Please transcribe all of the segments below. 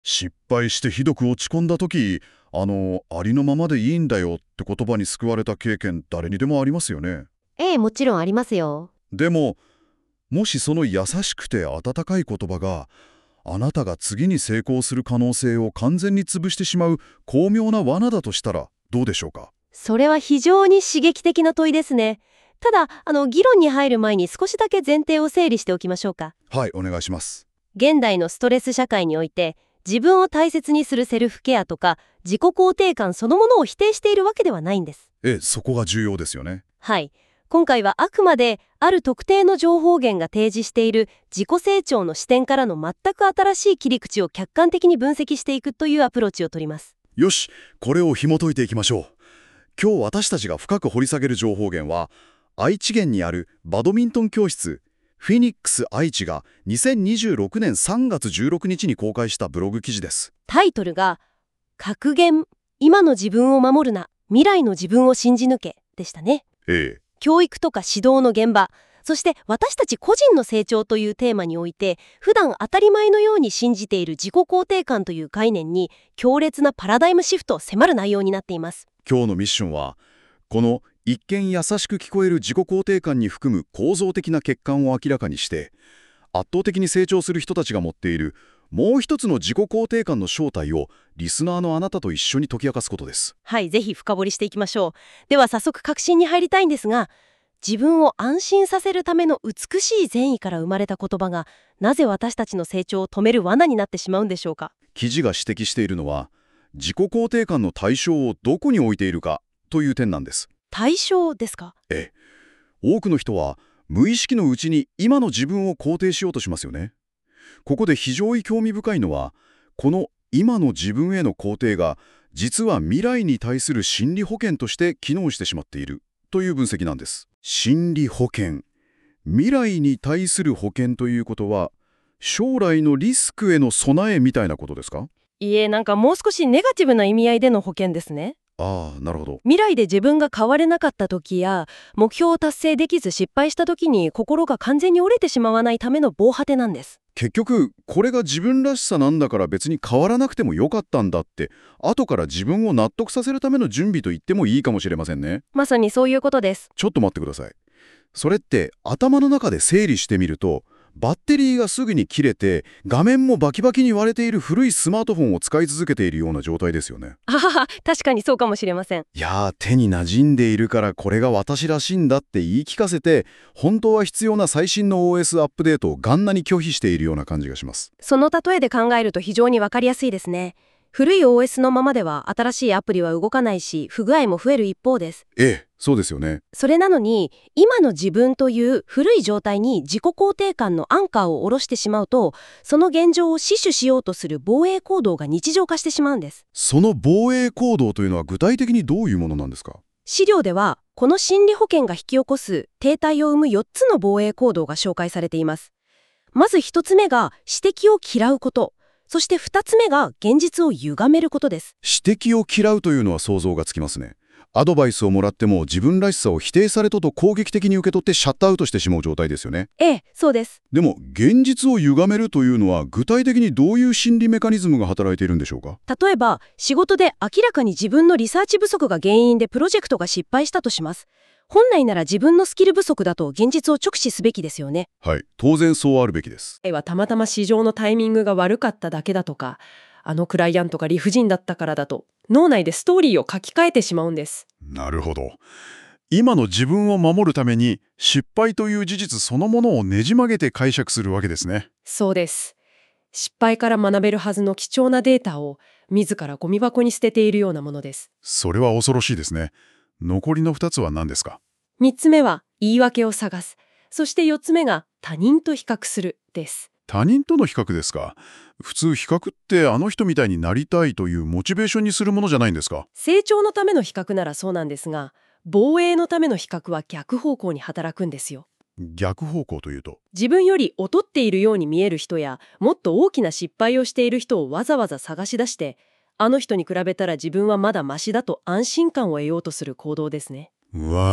失敗してひどく落ち込んだ時、ありのままでいいんだよって言葉に救われた経験、誰にでもありますよね。 ええ、もちろんありますよ。 でも、もしその優しくて温かい言葉が、あなたが次に成功する可能性を完全に潰してしまう巧妙な罠だとしたらどうでしょうか？ それは非常に刺激的な問いですね。ただ、議論に入る前に少しだけ前提を整理しておきましょうか。 はい、お願いします。 現代のストレス社会において、自分を大切にするセルフケアとか、自己肯定感そのものを否定しているわけではないんです。 ええ、そこが重要ですよね。 はい。今回はあくまで、ある特定の情報源が提示している自己成長の視点からの全く新しい切り口を客観的に分析していくというアプローチを取ります。 よし、これを紐解いていきましょう。今日私たちが深く掘り下げる情報源は、愛知県にあるバドミントン教室、フィニックス愛知が2026年3月16日に公開したブログ記事です。 タイトルが、格言、今の自分を守るな、未来の自分を信じ抜けでしたね。 ええ。 教育とか指導の現場、そして私たち個人の成長というテーマにおいて、普段当たり前のように信じている自己肯定感という概念に強烈なパラダイムシフトを迫る内容になっています。 今日のミッションは、この一見優しく聞こえる自己肯定感に含む構造的な欠陥を明らかにして、圧倒的に成長する人たちが持っているもう一つの自己肯定感の正体をリスナーのあなたと一緒に解き明かすことです。 はい、ぜひ深掘りしていきましょう。では早速確信に入りたいんですが、自分を安心させるための美しい善意から生まれた言葉が、なぜ私たちの成長を止める罠になってしまうんでしょうか。 記事が指摘しているのは、自己肯定感の対象をどこに置いているかという点なんです。 対象ですか？ ええ。多くの人は無意識のうちに今の自分を肯定しようとしますよね。ここで非常に興味深いのは、この今の自分への肯定が実は未来に対する心理保険として機能してしまっているという分析なんです。心理保険。未来に対する保険ということは、将来のリスクへの備えみたいなことですか？ いえ、なんかもう少しネガティブな意味合いでの保険ですね。 ああ、なるほど。 未来で自分が変われなかった時や、目標を達成できず失敗した時に心が完全に折れてしまわないための防波堤なんです。 結局、これが自分らしさなんだから別に変わらなくてもよかったんだって、後から自分を納得させるための準備と言ってもいいかもしれませんね。 まさにそういうことです。 ちょっと待ってください。それって頭の中で整理してみると、バッテリーがすぐに切れて、画面もバキバキに割れている古いスマートフォンを使い続けているような状態ですよね。 あはは、確かにそうかもしれません。 いやー、手に馴染んでいるからこれが私らしいんだって言い聞かせて、本当は必要な最新の OS アップデートをガンナに拒否しているような感じがします。 その例えで考えると非常にわかりやすいですね。古い OS のままでは新しいアプリは動かないし、不具合も増える一方です。 ええ、そうですよね。 それなのに、今の自分という古い状態に自己肯定感のアンカーを下ろしてしまうと、その現状を死守しようとする防衛行動が日常化してしまうんです。 その防衛行動というのは具体的にどういうものなんですか？ 資料では、この心理保険が引き起こす停滞を生む4つの防衛行動が紹介されています。まず1つ目が指摘を嫌うこと。そして2つ目が現実を歪めることです。 指摘を嫌うというのは想像がつきますね。アドバイスをもらっても自分らしさを否定されたと攻撃的に受け取ってシャットアウトしてしまう状態ですよね。 ええ、そうです。 でも現実を歪めるというのは具体的にどういう心理メカニズムが働いているんでしょうか？ 例えば、仕事で明らかに自分のリサーチ不足が原因でプロジェクトが失敗したとします。本来なら自分のスキル不足だと現実を直視すべきですよね。 はい、当然そうあるべきです。 はたまたま市場のタイミングが悪かっただけだとか、あのクライアントが理不尽だったからだと、脳内でストーリーを書き換えてしまうんです。 なるほど。今の自分を守るために失敗という事実そのものをねじ曲げて解釈するわけですね。 そうです。失敗から学べるはずの貴重なデータを自らゴミ箱に捨てているようなものです。 それは恐ろしいですね。残りの2つは何ですか？ 3つ目は言い訳を探す。そして4つ目が他人と比較するです。 他人との比較ですか？普通比較ってあの人みたいになりたいというモチベーションにするものじゃないんですか？ 成長のための比較ならそうなんですが、防衛のための比較は逆方向に働くんですよ。 逆方向というと？ 自分より劣っているように見える人や、もっと大きな失敗をしている人をわざわざ探し出して、あの人に比べたら自分はまだマシだと安心感を得ようとする行動ですね。 うわぁ、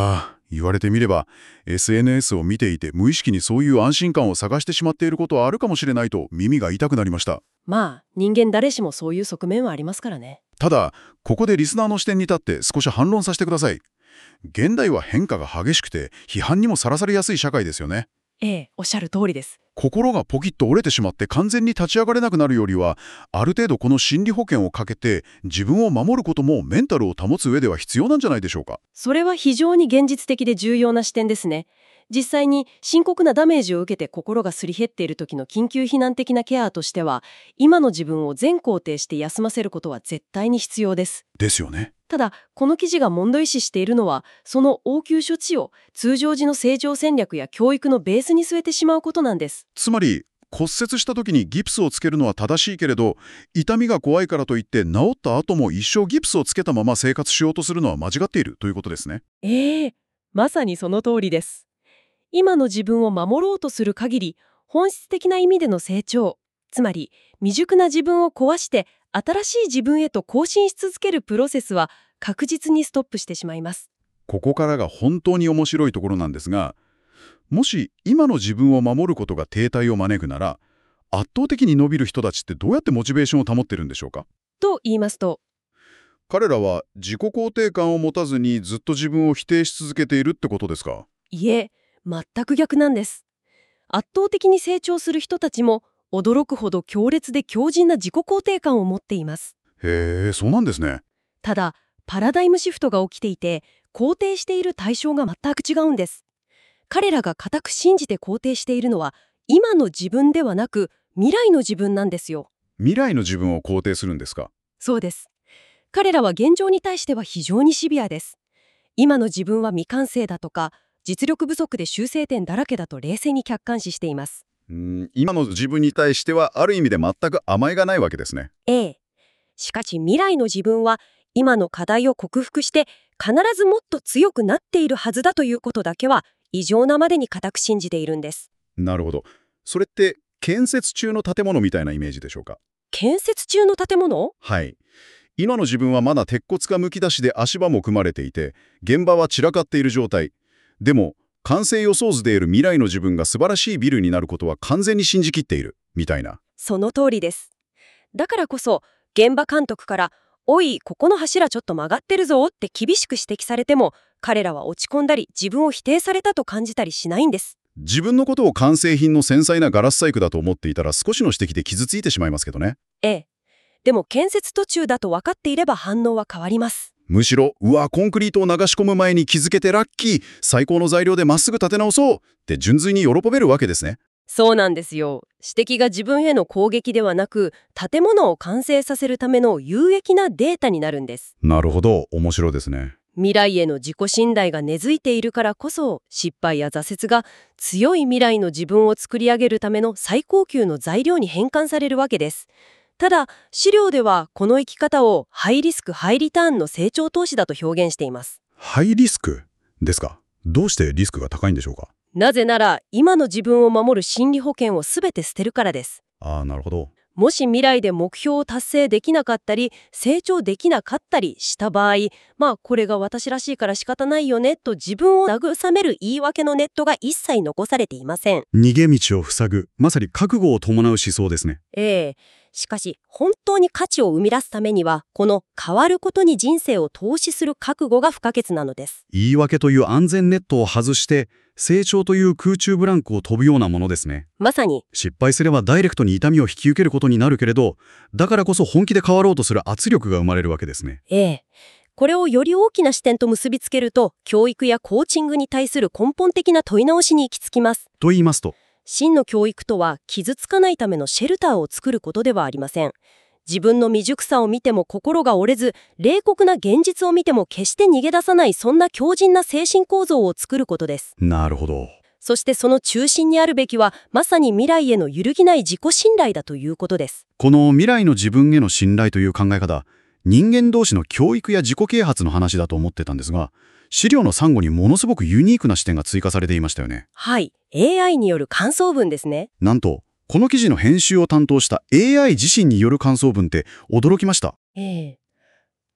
言われてみれば、SNS を見ていて無意識にそういう安心感を探してしまっていることはあるかもしれないと耳が痛くなりました。 まあ、人間誰しもそういう側面はありますからね。 ただ、ここでリスナーの視点に立って少し反論させてください。現代は変化が激しくて批判にもさらされやすい社会ですよね。 ええ、おっしゃる通りです。 心がポキッと折れてしまって完全に立ち上がれなくなるよりは、ある程度この心理保険をかけて自分を守ることもメンタルを保つ上では必要なんじゃないでしょうか。 それは非常に現実的で重要な視点ですね。実際に深刻なダメージを受けて心がすり減っている時の緊急避難的なケアとしては、今の自分を全肯定して休ませることは絶対に必要です。 ですよね。 ただ、この記事が問題視しているのは、その応急処置を通常時の成長戦略や教育のベースに据えてしまうことなんです。 つまり、骨折した時にギプスをつけるのは正しいけれど、痛みが怖いからといって治った後も一生ギプスをつけたまま生活しようとするのは間違っているということですね。 まさにその通りです。今の自分を守ろうとする限り、本質的な意味での成長、つまり未熟な自分を壊して新しい自分へと更新し続けるプロセスは確実にストップしてしまいます。 ここからが本当に面白いところなんですが、もし今の自分を守ることが停滞を招くなら、圧倒的に伸びる人たちってどうやってモチベーションを保ってるんでしょうか。 と言いますと、 彼らは自己肯定感を持たずにずっと自分を否定し続けているってことですか。 いえ、全く逆なんです。圧倒的に成長する人たちも驚くほど強烈で強靭な自己肯定感を持っています。 へえ、そうなんですね。 ただ、パラダイムシフトが起きていて、肯定している対象が全く違うんです。彼らが固く信じて肯定しているのは、今の自分ではなく未来の自分なんですよ。 未来の自分を肯定するんですか。 そうです。彼らは現状に対しては非常にシビアです。今の自分は未完成だとか、実力不足で修正点だらけだと冷静に客観視しています。 今の自分に対してはある意味で全く甘えがないわけですね。 ええ。しかし未来の自分は今の課題を克服して必ずもっと強くなっているはずだということだけは異常なまでに固く信じているんです。 なるほど。それって建設中の建物みたいなイメージでしょうか。 建設中の建物？ はい。今の自分はまだ鉄骨がむき出しで足場も組まれていて、現場は散らかっている状態。でも、完成予想図でいる未来の自分が素晴らしいビルになることは完全に信じきっている、みたいな。 その通りです。だからこそ、現場監督から、おい、ここの柱ちょっと曲がってるぞって厳しく指摘されても、彼らは落ち込んだり、自分を否定されたと感じたりしないんです。 自分のことを完成品の繊細なガラス細工だと思っていたら少しの指摘で傷ついてしまいますけどね。 ええ。でも建設途中だと分かっていれば反応は変わります。 むしろ、うわ、コンクリートを流し込む前に気づけてラッキー、最高の材料でまっすぐ立て直そうって純粋に喜べるわけですね。 そうなんですよ。指摘が自分への攻撃ではなく、建物を完成させるための有益なデータになるんです。 なるほど、面白いですね。 未来への自己信頼が根付いているからこそ、失敗や挫折が強い未来の自分を作り上げるための最高級の材料に変換されるわけです。ただ、資料ではこの生き方をハイリスク・ハイリターンの成長投資だと表現しています。 ハイリスクですか。どうしてリスクが高いんでしょうか。 なぜなら、今の自分を守る心理保険をすべて捨てるからです。 なるほど。 もし未来で目標を達成できなかったり、成長できなかったりした場合、これが私らしいから仕方ないよねと自分を慰める言い訳のネットが一切残されていません。 逃げ道を塞ぐ、まさに覚悟を伴う思想ですね。 しかし、本当に価値を生み出すためには、この変わることに人生を投資する覚悟が不可欠なのです。 言い訳という安全ネットを外して、成長という空中ブランコを飛ぶようなものですね。 まさに。 失敗すればダイレクトに痛みを引き受けることになるけれど、だからこそ本気で変わろうとする圧力が生まれるわけですね。 これをより大きな視点と結びつけると、教育やコーチングに対する根本的な問い直しに行き着きます。 と言いますと、 真の教育とは傷つかないためのシェルターを作ることではありません。自分の未熟さを見ても心が折れず、冷酷な現実を見ても決して逃げ出さない、そんな強靭な精神構造を作ることです。 なるほど。 そしてその中心にあるべきは、まさに未来への揺るぎない自己信頼だということです。 この未来の自分への信頼という考え方、人間同士の教育や自己啓発の話だと思ってたんですが、資料の3後にものすごくユニークな視点が追加されていましたよね。 はい、AI による感想文ですね。 なんと、この記事の編集を担当した AI 自身による感想文って驚きました。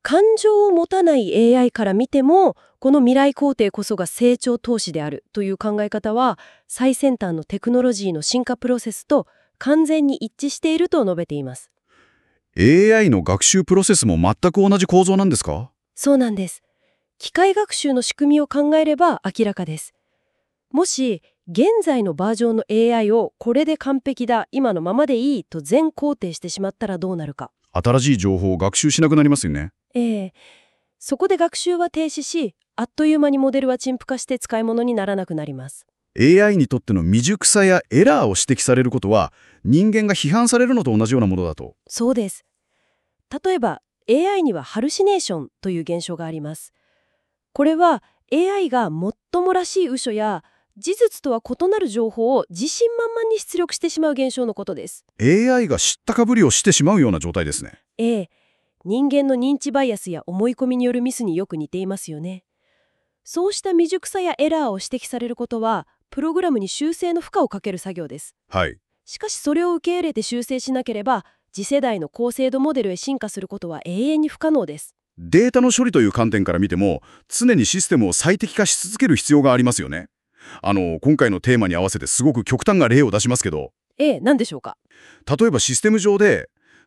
感情を持たない AI から見ても、この未来工程こそが成長投資であるという考え方は、最先端のテクノロジーの進化プロセスと完全に一致していると述べています。 AI の学習プロセスも全く同じ構造なんですか？ そうなんです。機械学習の仕組みを考えれば明らかです。もし、現在のバージョンの AI をこれで完璧だ、今のままでいいと全肯定してしまったらどうなるか。 新しい情報を学習しなくなりますよね。 そこで学習は停止し、あっという間にモデルは陳腐化して使い物にならなくなります。 AI にとっての未熟さやエラーを指摘されることは、人間が批判されるのと同じようなものだと。 そうです。例えば、AI にはハルシネーションという現象があります。これは AI がもっともらしい嘘や事実とは異なる情報を自信満々に出力してしまう現象のことです。 AI が知ったかぶりをしてしまうような状態ですね。 人間の認知バイアスや思い込みによるミスによく似ていますよね。そうした未熟さやエラーを指摘されることは、プログラムに修正の負荷をかける作業です。 はい。 しかしそれを受け入れて修正しなければ、次世代の高精度モデルへ進化することは永遠に不可能です。 データの処理という観点から見ても、常にシステムを最適化し続ける必要がありますよね。今回のテーマに合わせてすごく極端な例を出しますけど、 何でしょうか。 例えばシステム上で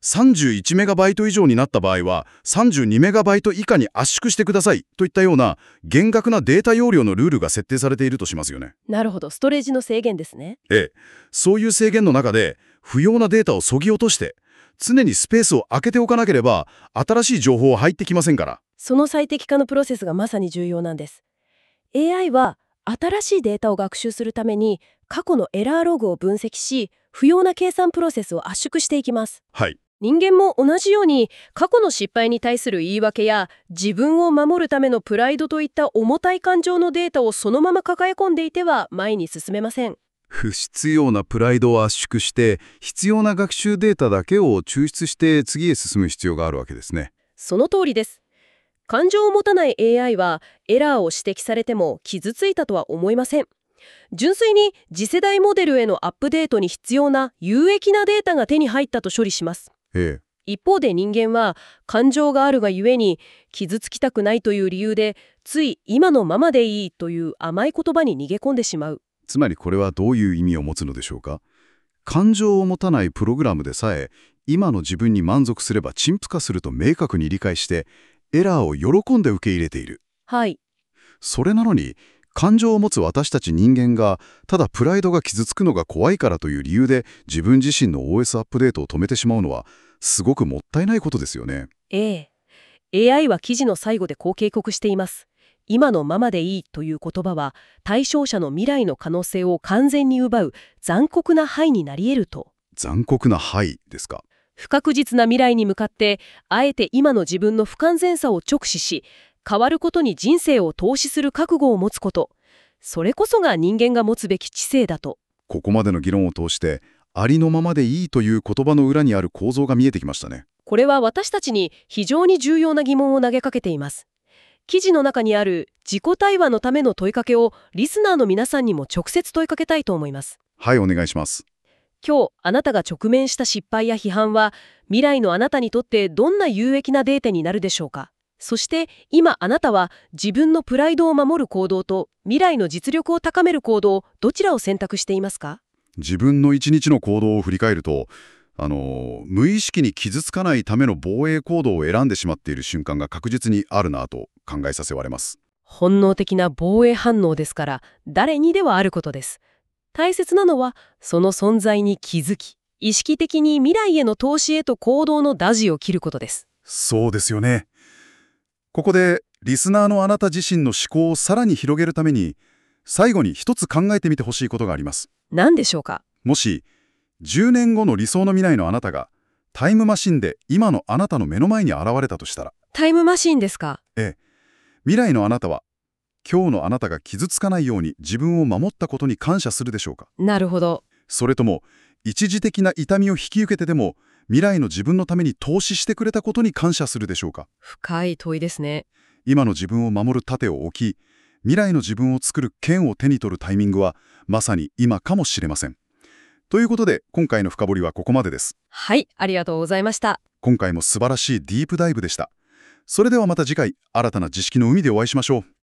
31メガバイト以上になった場合は32メガバイト以下に圧縮してくださいといったような厳格なデータ容量のルールが設定されているとしますよね。 なるほど、ストレージの制限ですね。 そういう制限の中で不要なデータを削ぎ落として常にスペースを空けておかなければ新しい情報は入ってきませんから。 その最適化のプロセスがまさに重要なんです。AI は新しいデータを学習するために過去のエラーログを分析し、不要な計算プロセスを圧縮していきます。 はい。 人間も同じように過去の失敗に対する言い訳や自分を守るためのプライドといった重たい感情のデータをそのまま抱え込んでいては前に進めません。 不必要なプライドを圧縮して必要な学習データだけを抽出して次へ進む必要があるわけですね。 その通りです。感情を持たない AI はエラーを指摘されても傷ついたとは思いません。純粋に次世代モデルへのアップデートに必要な有益なデータが手に入ったと処理します。一方で人間は感情があるがゆえに傷つきたくないという理由でつい今のままでいいという甘い言葉に逃げ込んでしまう。 つまりこれはどういう意味を持つのでしょうか。感情を持たないプログラムでさえ今の自分に満足すれば陳腐化すると明確に理解してエラーを喜んで受け入れている。 はい。 それなのに感情を持つ私たち人間がただプライドが傷つくのが怖いからという理由で自分自身の OS アップデートを止めてしまうのはすごくもったいないことですよね。 AI は記事の最後でこう警告しています。今のままでいいという言葉は対象者の未来の可能性を完全に奪う残酷な敗になり得ると。 残酷な敗ですか。 不確実な未来に向かってあえて今の自分の不完全さを直視し、変わることに人生を投資する覚悟を持つこと、それこそが人間が持つべき知性だと。 ここまでの議論を通してありのままでいいという言葉の裏にある構造が見えてきましたね。 これは私たちに非常に重要な疑問を投げかけています。記事の中にある自己対話のための問いかけをリスナーの皆さんにも直接問いかけたいと思います。 はい、お願いします。 今日あなたが直面した失敗や批判は未来のあなたにとってどんな有益なデータになるでしょうか。そして今あなたは自分のプライドを守る行動と未来の実力を高める行動、どちらを選択していますか？ 自分の一日の行動を振り返ると無意識に傷つかないための防衛行動を選んでしまっている瞬間が確実にあるなと考えさせられます。 本能的な防衛反応ですから誰にではあることです。大切なのはその存在に気づき、意識的に未来への投資へと行動の舵を切ることです。 そうですよね。ここでリスナーのあなた自身の思考をさらに広げるために最後に一つ考えてみてほしいことがあります。 何でしょうか？ もし10年後の理想の未来のあなたがタイムマシンで今のあなたの目の前に現れたとしたら。 タイムマシンですか？ 未来のあなたは今日のあなたが傷つかないように自分を守ったことに感謝するでしょうか？ なるほど。 それとも一時的な痛みを引き受けてでも未来の自分のために投資してくれたことに感謝するでしょうか？ 深い問いですね。 今の自分を守る盾を置き未来の自分を作る剣を手に取るタイミングはまさに今かもしれません。ということで今回の深掘りはここまでです。 はい、ありがとうございました。 今回も素晴らしいディープダイブでした。 それではまた次回、新たな知識の海でお会いしましょう。